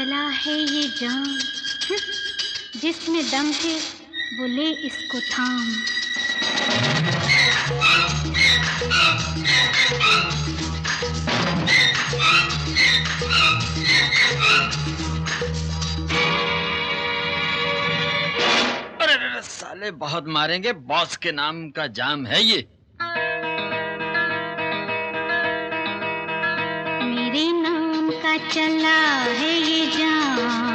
चला है ये जाम, जिसमें दम है वो ले इसको थाम। अरे साले बहुत मारेंगे, बॉस के नाम का जाम है ये। मेरे नाम का चला है ये जाम,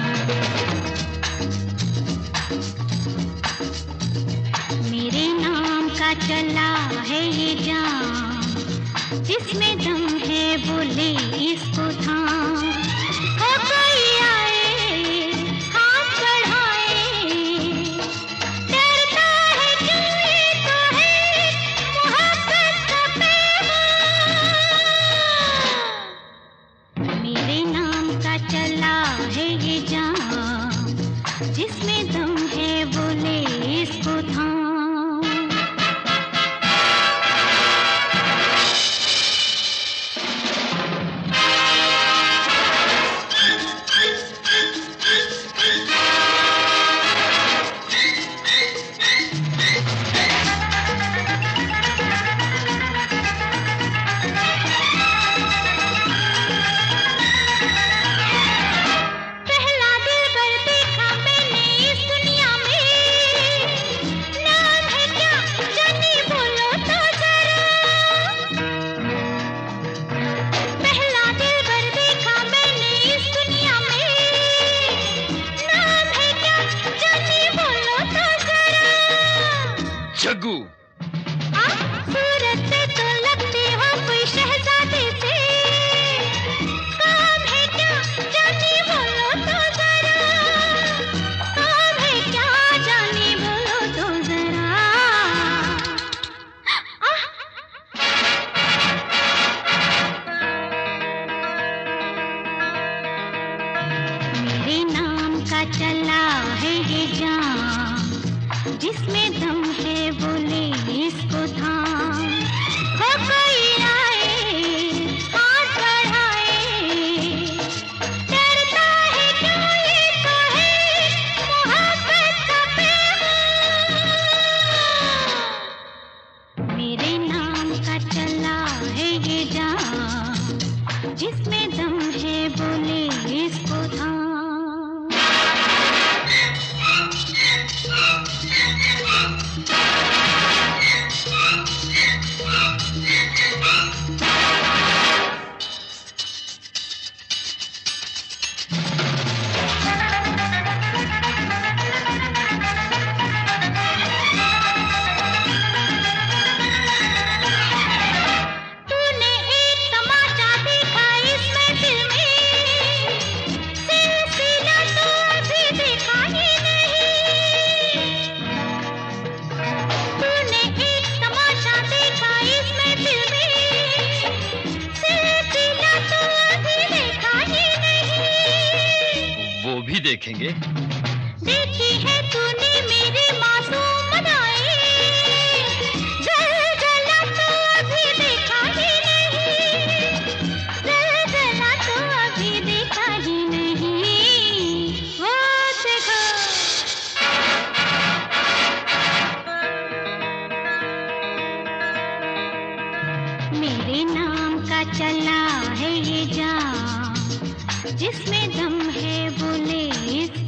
मेरे नाम का चला है ये जाम, जिसमें दम है बोले इसको थाम। हो कोई आए हाथ बढ़ाए, डरता है क्यों ये तो है मोहब्बत का पैगाम। मेरे नाम का चला है ये जाम, जिसमें दम है बोले इसको थाम। जग्गू, सूरत से तो लगते हो कोई शहजादे से, काम है क्या जानी बोलो तो जरा, काम है क्या जानी बोलो तो जरा। मेरे नाम का चला है ये जाम, जिसमें दम है बोले इसको थाम। हो कोई आए हाथ बढ़ाए, डरता है क्यों ये तो है मोहब्बत का पैगाम। मेरे नाम का चला है ये जाम, जिसमें दम है बोले इसको थाम। भी देखेंगे। देखी है तूने मेरे मासूम अदाएं, ज़लज़ला तो अभी देखा ही नहीं, ज़लज़ला तो अभी देखा ही नहीं। वो देखो मेरे नाम का चला है ये जाम, जिसमें दम है बोले